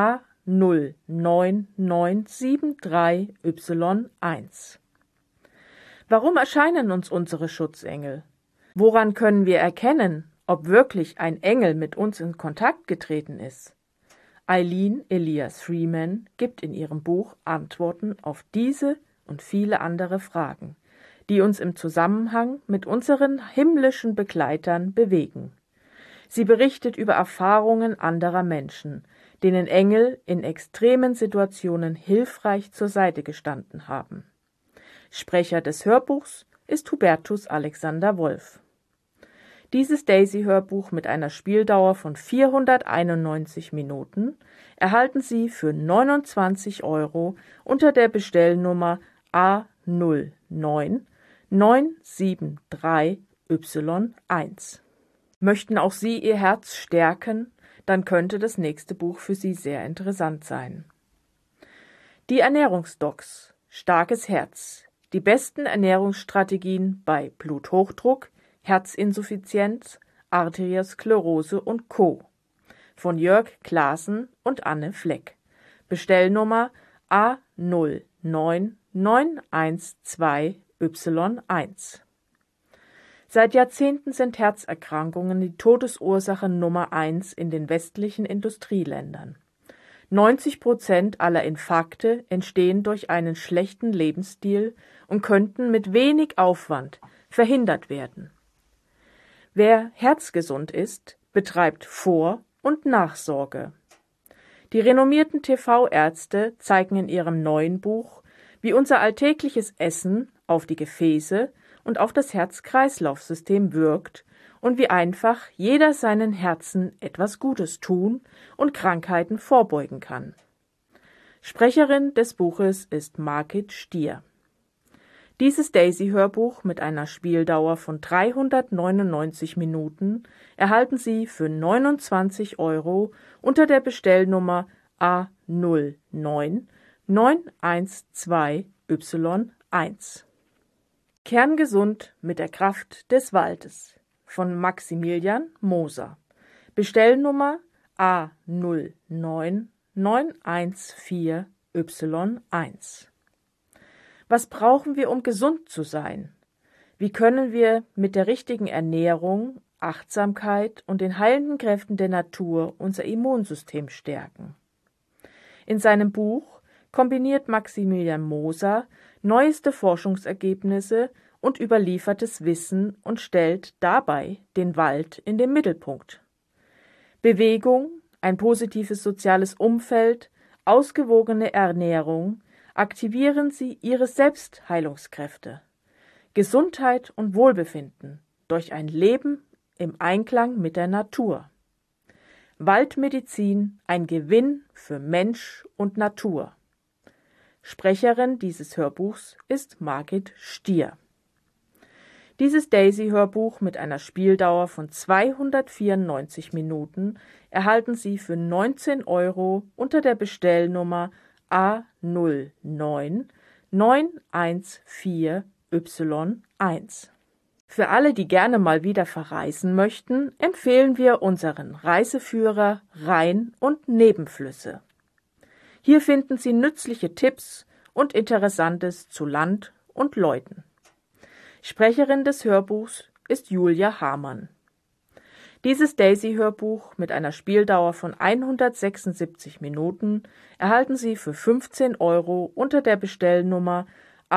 S6: A09973Y1. Warum erscheinen uns unsere Schutzengel? Woran können wir erkennen, ob wirklich ein Engel mit uns in Kontakt getreten ist? Eileen Elias Freeman gibt in ihrem Buch Antworten auf diese und viele andere Fragen, die uns im Zusammenhang mit unseren himmlischen Begleitern bewegen. Sie berichtet über Erfahrungen anderer Menschen, denen Engel in extremen Situationen hilfreich zur Seite gestanden haben. Sprecher des Hörbuchs ist Hubertus Alexander Wolf. Dieses Daisy-Hörbuch mit einer Spieldauer von 491 Minuten erhalten Sie für 29 € unter der Bestellnummer A09973Y1. Möchten auch Sie Ihr Herz stärken? Dann könnte das nächste Buch für Sie sehr interessant sein. Die Ernährungsdocs. Starkes Herz. Die besten Ernährungsstrategien bei Bluthochdruck, Herzinsuffizienz, Arteriosklerose und Co. Von Jörg Klaassen und Anne Fleck. Bestellnummer A09912Y1. Seit Jahrzehnten sind Herzerkrankungen die Todesursache Nummer 1 in den westlichen Industrieländern. 90% aller Infarkte entstehen durch einen schlechten Lebensstil und könnten mit wenig Aufwand verhindert werden. Wer herzgesund ist, betreibt Vor- und Nachsorge. Die renommierten TV-Ärzte zeigen in ihrem neuen Buch, wie unser alltägliches Essen auf die Gefäße und auf das Herz-Kreislauf-System wirkt und wie einfach jeder seinen Herzen etwas Gutes tun und Krankheiten vorbeugen kann. Sprecherin des Buches ist Margit Stier. Dieses Daisy-Hörbuch mit einer Spieldauer von 399 Minuten erhalten Sie für 29 € unter der Bestellnummer A09912Y1. Kerngesund mit der Kraft des Waldes von Maximilian Moser. Bestellnummer A09914Y1. Was brauchen wir, um gesund zu sein? Wie können wir mit der richtigen Ernährung, Achtsamkeit und den heilenden Kräften der Natur unser Immunsystem stärken? In seinem Buch kombiniert Maximilian Moser neueste Forschungsergebnisse und überliefertes Wissen und stellt dabei den Wald in den Mittelpunkt. Bewegung, ein positives soziales Umfeld, ausgewogene Ernährung aktivieren Sie Ihre Selbstheilungskräfte. Gesundheit und Wohlbefinden durch ein Leben im Einklang mit der Natur. Waldmedizin, ein Gewinn für Mensch und Natur. Sprecherin dieses Hörbuchs ist Margit Stier. Dieses Daisy-Hörbuch mit einer Spieldauer von 294 Minuten erhalten Sie für 19 € unter der Bestellnummer A09914Y1. Für alle, die gerne mal wieder verreisen möchten, empfehlen wir unseren Reiseführer Rhein- und Nebenflüsse. Hier finden Sie nützliche Tipps und Interessantes zu Land und Leuten. Sprecherin des Hörbuchs ist Julia Hamann. Dieses Daisy-Hörbuch mit einer Spieldauer von 176 Minuten erhalten Sie für 15 € unter der Bestellnummer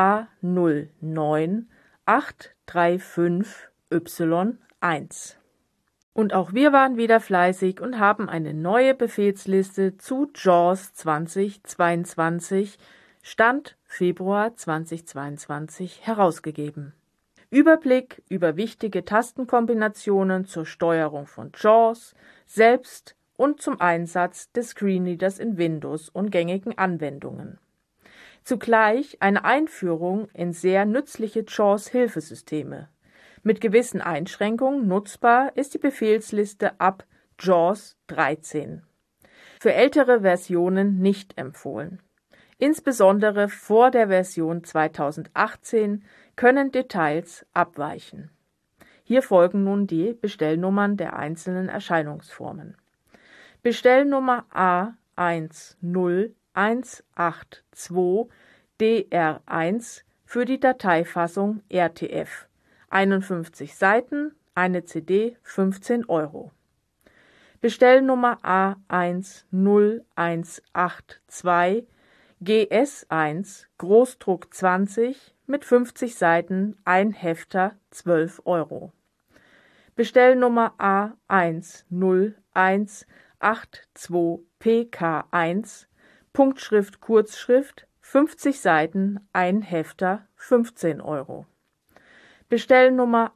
S6: A09835Y1. Und auch wir waren wieder fleißig und haben eine neue Befehlsliste zu JAWS 2022, Stand Februar 2022, herausgegeben. Überblick über wichtige Tastenkombinationen zur Steuerung von JAWS, selbst und zum Einsatz des Screenreaders in Windows und gängigen Anwendungen. Zugleich eine Einführung in sehr nützliche JAWS-Hilfesysteme. Mit gewissen Einschränkungen nutzbar ist die Befehlsliste ab JAWS 13. Für ältere Versionen nicht empfohlen. Insbesondere vor der Version 2018 können Details abweichen. Hier folgen nun die Bestellnummern der einzelnen Erscheinungsformen. Bestellnummer A10182DR1 für die Dateifassung RTF. 51 Seiten, eine CD, 15 €. Bestellnummer A10182 GS1 Großdruck 20 mit 50 Seiten, ein Hefter, 12 €. Bestellnummer A10182 PK1 Punktschrift Kurzschrift 50 Seiten, ein Hefter, 15 €. Bestellnummer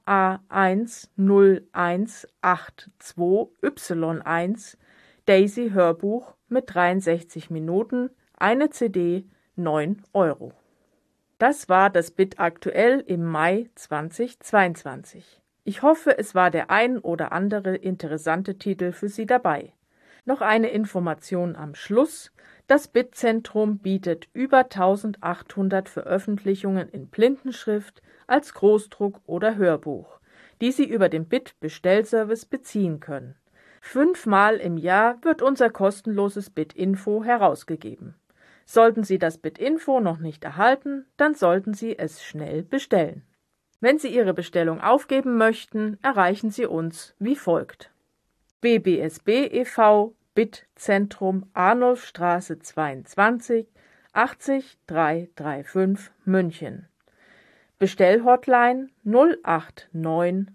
S6: A10182 Y1 Daisy Hörbuch mit 63 Minuten, eine CD, 9 €. Das war das BIT aktuell im Mai 2022. Ich hoffe, es war der ein oder andere interessante Titel für Sie dabei. Noch eine Information am Schluss. Das BIT-Zentrum bietet über 1800 Veröffentlichungen in Blindenschrift als Großdruck oder Hörbuch, die Sie über den BIT-Bestellservice beziehen können. 5-mal im Jahr wird unser kostenloses BIT-Info herausgegeben. Sollten Sie das BIT-Info noch nicht erhalten, dann sollten Sie es schnell bestellen. Wenn Sie Ihre Bestellung aufgeben möchten, erreichen Sie uns wie folgt: BBSB e.V. BIT-Zentrum Arnulfstraße 22 80 335 München. Bestellhotline 089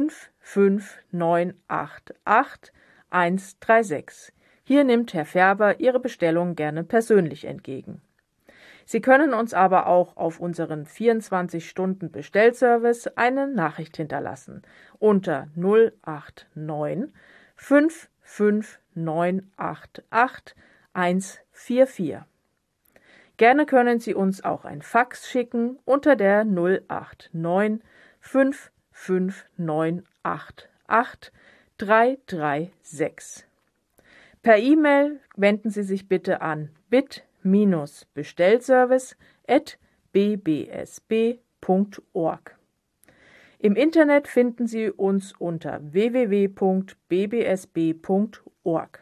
S6: 55988 136. Hier nimmt Herr Färber Ihre Bestellung gerne persönlich entgegen. Sie können uns aber auch auf unseren 24-Stunden-Bestellservice eine Nachricht hinterlassen unter 089 55988 144. Gerne können Sie uns auch ein Fax schicken unter der 089 5598 336. Per E-Mail wenden Sie sich bitte an bit-bestellservice@bbsb.org. Im Internet finden Sie uns unter www.bbsb.org.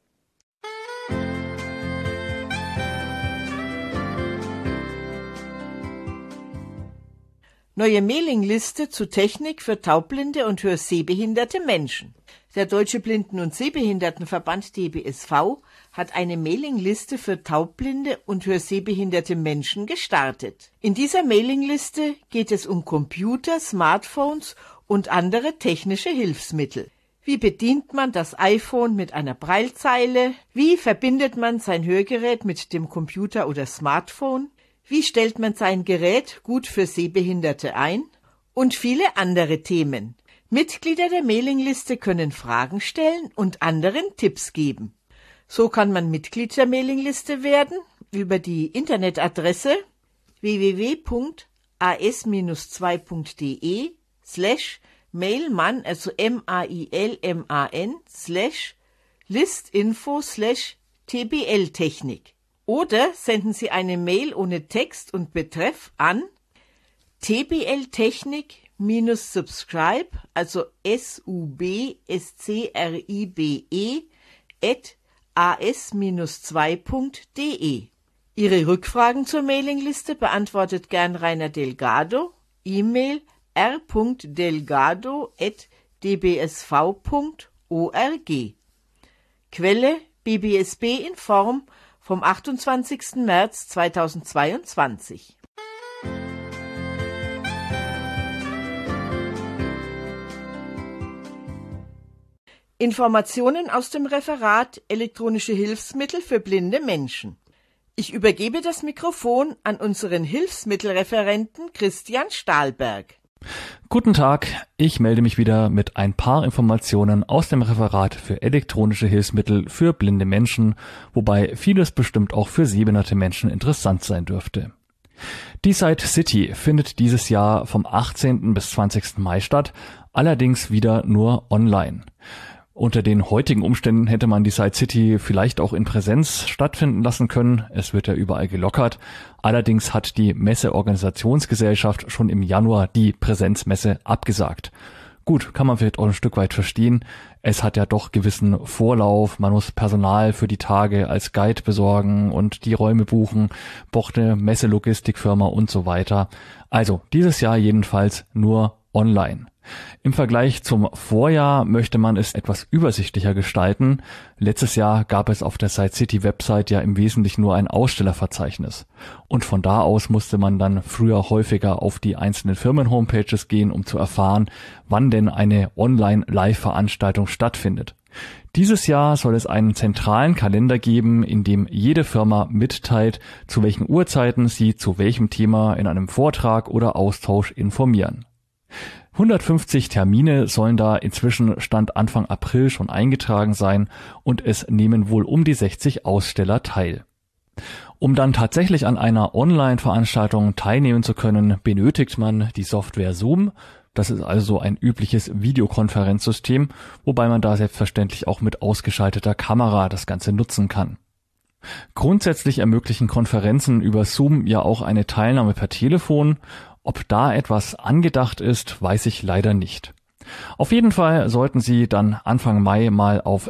S1: Neue Mailingliste zu Technik für taubblinde und hörsehbehinderte Menschen. Der Deutsche Blinden- und Sehbehindertenverband DBSV hat eine Mailingliste für taubblinde und hörsehbehinderte Menschen gestartet. In dieser Mailingliste geht es um Computer, Smartphones und andere technische Hilfsmittel. Wie bedient man das iPhone mit einer Braillezeile? Wie verbindet man sein Hörgerät mit dem Computer oder Smartphone? Wie stellt man sein Gerät gut für Sehbehinderte ein? Und viele andere Themen. Mitglieder der Mailingliste können Fragen stellen und anderen Tipps geben. So kann man Mitglied der Mailingliste werden über die Internetadresse www.as-2.de/mailman, also mailman/listinfo/tbltechnik. Oder senden Sie eine Mail ohne Text und Betreff an tbltechnik-subscribe, also subscribe@as-2.de. Ihre Rückfragen zur Mailingliste beantwortet gern Rainer Delgado, E-Mail r.delgado@dbsv.org. Quelle BBSB Inform vom 28. März 2022. Informationen aus dem Referat Elektronische Hilfsmittel für blinde Menschen. Ich übergebe das Mikrofon an unseren Hilfsmittelreferenten Christian Stahlberg.
S7: Guten Tag, ich melde mich wieder mit ein paar Informationen aus dem Referat für elektronische Hilfsmittel für blinde Menschen, wobei vieles bestimmt auch für sehbehinderte Menschen interessant sein dürfte. Die Site City findet dieses Jahr vom 18. bis 20. Mai statt, allerdings wieder nur online. Unter den heutigen Umständen hätte man die Site City vielleicht auch in Präsenz stattfinden lassen können. Es wird ja überall gelockert. Allerdings hat die Messeorganisationsgesellschaft schon im Januar die Präsenzmesse abgesagt. Gut, kann man vielleicht auch ein Stück weit verstehen. Es hat ja doch gewissen Vorlauf. Man muss Personal für die Tage als Guide besorgen und die Räume buchen, braucht eine Messelogistikfirma und so weiter. Also dieses Jahr jedenfalls nur online. Im Vergleich zum Vorjahr möchte man es etwas übersichtlicher gestalten. Letztes Jahr gab es auf der Site City Website ja im Wesentlichen nur ein Ausstellerverzeichnis. Und von da aus musste man dann früher häufiger auf die einzelnen Firmen-Homepages gehen, um zu erfahren, wann denn eine Online-Live-Veranstaltung stattfindet. Dieses Jahr soll es einen zentralen Kalender geben, in dem jede Firma mitteilt, zu welchen Uhrzeiten sie zu welchem Thema in einem Vortrag oder Austausch informieren. 150 Termine sollen da inzwischen Stand Anfang April schon eingetragen sein und es nehmen wohl um die 60 Aussteller teil. Um dann tatsächlich an einer Online-Veranstaltung teilnehmen zu können, benötigt man die Software Zoom. Das ist also ein übliches Videokonferenzsystem, wobei man da selbstverständlich auch mit ausgeschalteter Kamera das Ganze nutzen kann. Grundsätzlich ermöglichen Konferenzen über Zoom ja auch eine Teilnahme per Telefon. Ob da etwas angedacht ist, weiß ich leider nicht. Auf jeden Fall sollten Sie dann Anfang Mai mal auf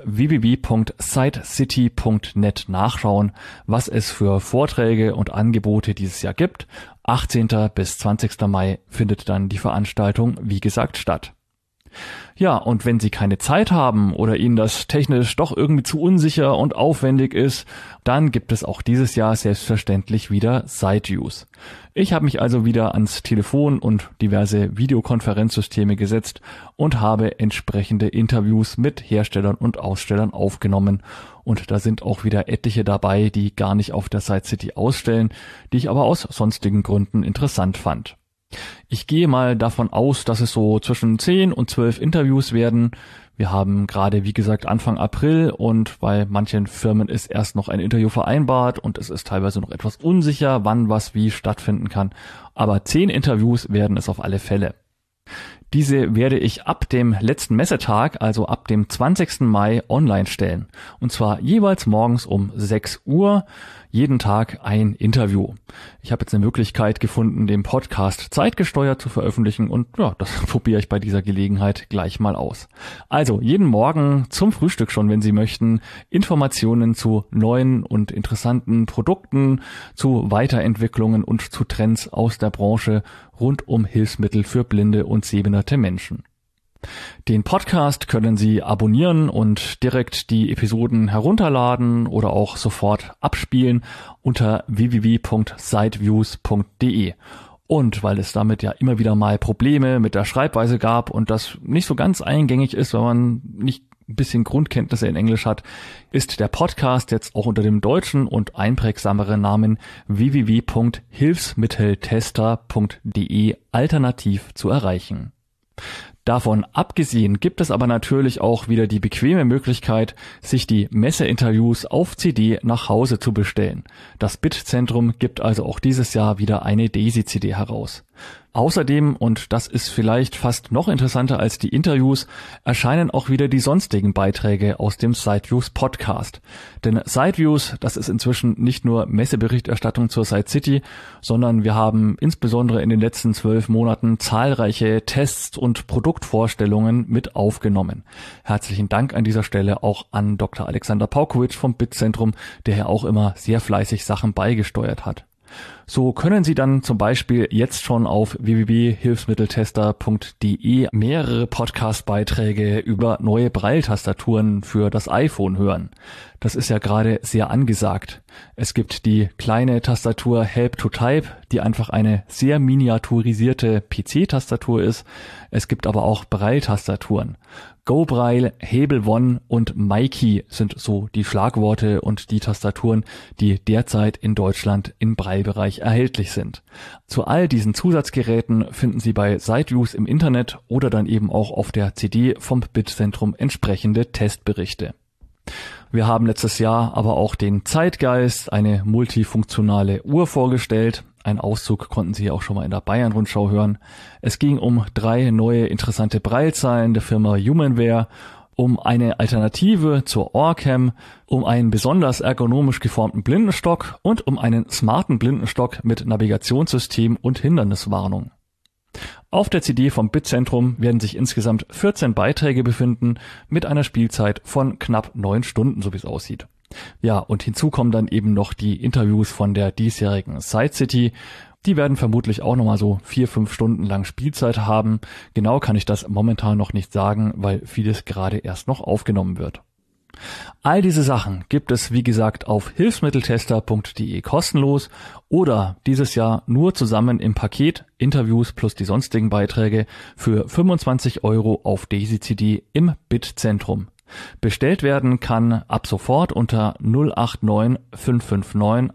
S7: www.sitecity.net nachschauen, was es für Vorträge und Angebote dieses Jahr gibt. 18. bis 20. Mai findet dann die Veranstaltung, wie gesagt, statt. Ja, und wenn Sie keine Zeit haben oder Ihnen das technisch doch irgendwie zu unsicher und aufwendig ist, dann gibt es auch dieses Jahr selbstverständlich wieder SiteViews. Ich habe mich also wieder ans Telefon und diverse Videokonferenzsysteme gesetzt und habe entsprechende Interviews mit Herstellern und Ausstellern aufgenommen. Und da sind auch wieder etliche dabei, die gar nicht auf der Site City ausstellen, die ich aber aus sonstigen Gründen interessant fand. Ich gehe mal davon aus, dass es so zwischen 10 und 12 Interviews werden. Wir haben gerade, wie gesagt, Anfang April und bei manchen Firmen ist erst noch ein Interview vereinbart und es ist teilweise noch etwas unsicher, wann was wie stattfinden kann. Aber 10 Interviews werden es auf alle Fälle. Diese werde ich ab dem letzten Messetag, also ab dem 20. Mai, online stellen. Und zwar jeweils morgens um 6 Uhr, jeden Tag ein Interview. Ich habe jetzt eine Möglichkeit gefunden, den Podcast zeitgesteuert zu veröffentlichen und ja, das probiere ich bei dieser Gelegenheit gleich mal aus. Also jeden Morgen zum Frühstück schon, wenn Sie möchten, Informationen zu neuen und interessanten Produkten, zu Weiterentwicklungen und zu Trends aus der Branche rund um Hilfsmittel für blinde und sehbehinderte Menschen. Den Podcast können Sie abonnieren und direkt die Episoden herunterladen oder auch sofort abspielen unter www.sideviews.de. Und weil es damit ja immer wieder mal Probleme mit der Schreibweise gab und das nicht so ganz eingängig ist, wenn man nicht ein bisschen Grundkenntnisse in Englisch hat, ist der Podcast jetzt auch unter dem deutschen und einprägsameren Namen www.hilfsmitteltester.de alternativ zu erreichen. Davon abgesehen gibt es aber natürlich auch wieder die bequeme Möglichkeit, sich die Messeinterviews auf CD nach Hause zu bestellen. Das BIT-Zentrum gibt also auch dieses Jahr wieder eine Daisy-CD heraus. Außerdem, und das ist vielleicht fast noch interessanter als die Interviews, erscheinen auch wieder die sonstigen Beiträge aus dem Sideviews Podcast. Denn Sideviews, das ist inzwischen nicht nur Messeberichterstattung zur Side City, sondern wir haben insbesondere in den letzten 12 Monaten zahlreiche Tests und Produktvorstellungen mit aufgenommen. Herzlichen Dank an dieser Stelle auch an Dr. Alexander Paukowitsch vom BIT-Zentrum, der ja auch immer sehr fleißig Sachen beigesteuert hat. So können Sie dann zum Beispiel jetzt schon auf www.hilfsmitteltester.de mehrere Podcast-Beiträge über neue Braille-Tastaturen für das iPhone hören. Das ist ja gerade sehr angesagt. Es gibt die kleine Tastatur Help to Type, die einfach eine sehr miniaturisierte PC-Tastatur ist. Es gibt aber auch Braille-Tastaturen. GoBraille, Hebel One und MyKey sind so die Schlagworte und die Tastaturen, die derzeit in Deutschland im Braille-Bereich erhältlich sind. Zu all diesen Zusatzgeräten finden Sie bei Sideviews im Internet oder dann eben auch auf der CD vom BIT-Zentrum entsprechende Testberichte. Wir haben letztes Jahr aber auch den Zeitgeist, eine multifunktionale Uhr vorgestellt. Ein Auszug konnten Sie auch schon mal in der Bayern-Rundschau hören. Es ging um 3 neue interessante Braillezeilen der Firma Humanware, um eine Alternative zur Orcam, um einen besonders ergonomisch geformten Blindenstock und um einen smarten Blindenstock mit Navigationssystem und Hinderniswarnung. Auf der CD vom BIT-Zentrum werden sich insgesamt 14 Beiträge befinden mit einer Spielzeit von knapp 9 Stunden, so wie es aussieht. Ja, und hinzu kommen dann eben noch die Interviews von der diesjährigen Side City. Die werden vermutlich auch nochmal so 4-5 Stunden lang Spielzeit haben. Genau kann ich das momentan noch nicht sagen, weil vieles gerade erst noch aufgenommen wird. All diese Sachen gibt es, wie gesagt, auf hilfsmitteltester.de kostenlos oder dieses Jahr nur zusammen im Paket Interviews plus die sonstigen Beiträge für 25 € auf Daisy CD im BIT-Zentrum. Bestellt werden kann ab sofort unter 089 559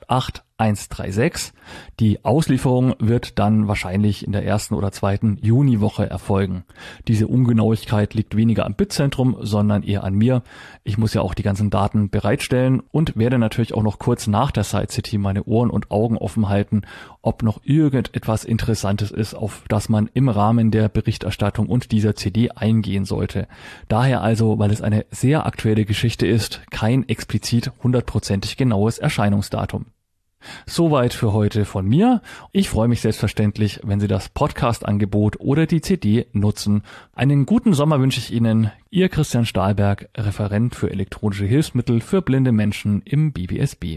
S7: 88136. Die Auslieferung wird dann wahrscheinlich in der 1. oder 2. Juniwoche erfolgen. Diese Ungenauigkeit liegt weniger am BIT-Zentrum, sondern eher an mir. Ich muss ja auch die ganzen Daten bereitstellen und werde natürlich auch noch kurz nach der Side City meine Ohren und Augen offen halten, ob noch irgendetwas Interessantes ist, auf das man im Rahmen der Berichterstattung und dieser CD eingehen sollte. Daher also, weil es eine sehr aktuelle Geschichte ist, kein explizit 100% genaues Erscheinungsdatum. Soweit für heute von mir. Ich freue mich selbstverständlich, wenn Sie das Podcast-Angebot oder die CD nutzen. Einen guten Sommer wünsche ich Ihnen. Ihr Christian Stahlberg, Referent für elektronische Hilfsmittel für blinde Menschen im BBSB.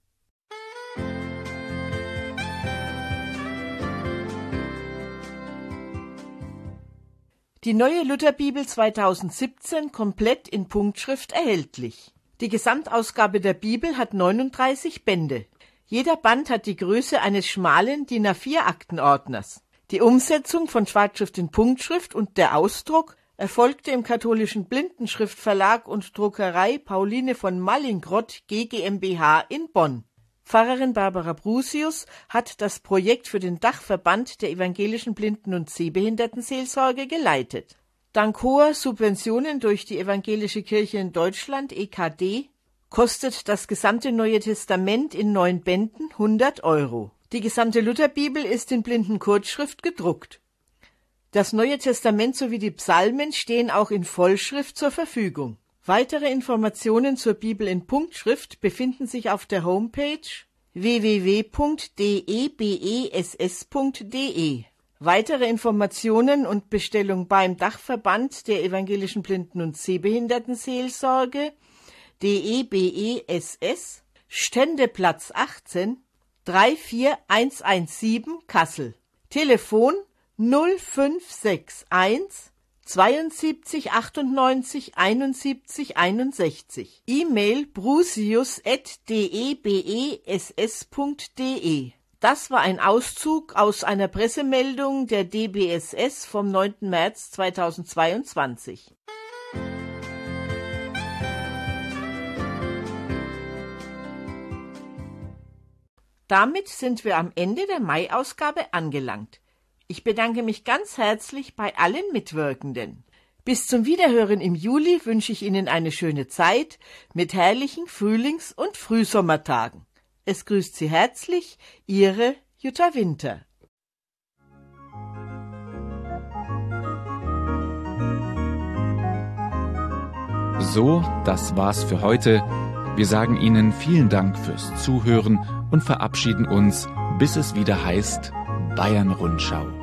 S1: Die neue Lutherbibel 2017 komplett in Punktschrift erhältlich. Die Gesamtausgabe der Bibel hat 39 Bände. Jeder Band hat die Größe eines schmalen DIN A4-Aktenordners. Die Umsetzung von Schwarzschrift in Punktschrift und der Ausdruck erfolgte im katholischen Blindenschriftverlag und Druckerei Pauline von Mallinckrodt GmbH in Bonn. Pfarrerin Barbara Brusius hat das Projekt für den Dachverband der evangelischen Blinden- und Sehbehindertenseelsorge geleitet. Dank hoher Subventionen durch die Evangelische Kirche in Deutschland, EKD, kostet das gesamte Neue Testament in 9 Bänden 100 €. Die gesamte Lutherbibel ist in Blindenkurzschrift gedruckt. Das Neue Testament sowie die Psalmen stehen auch in Vollschrift zur Verfügung. Weitere Informationen zur Bibel in Punktschrift befinden sich auf der Homepage www.debess.de. Weitere Informationen und Bestellung beim Dachverband der evangelischen Blinden- und Sehbehindertenseelsorge DEBESS, Ständeplatz 18, 34117 Kassel. Telefon 0561 72 98 71 61. E-Mail brusius@debess.de. Das war ein Auszug aus einer Pressemeldung der DBSS vom 9. März 2022. Damit sind wir am Ende der Mai-Ausgabe angelangt. Ich bedanke mich ganz herzlich bei allen Mitwirkenden. Bis zum Wiederhören im Juli wünsche ich Ihnen eine schöne Zeit mit herrlichen Frühlings- und Frühsommertagen. Es grüßt Sie herzlich, Ihre Jutta Winter.
S2: So, das war's für heute. Wir sagen Ihnen vielen Dank fürs Zuhören und verabschieden uns, bis es wieder heißt Bayern Rundschau.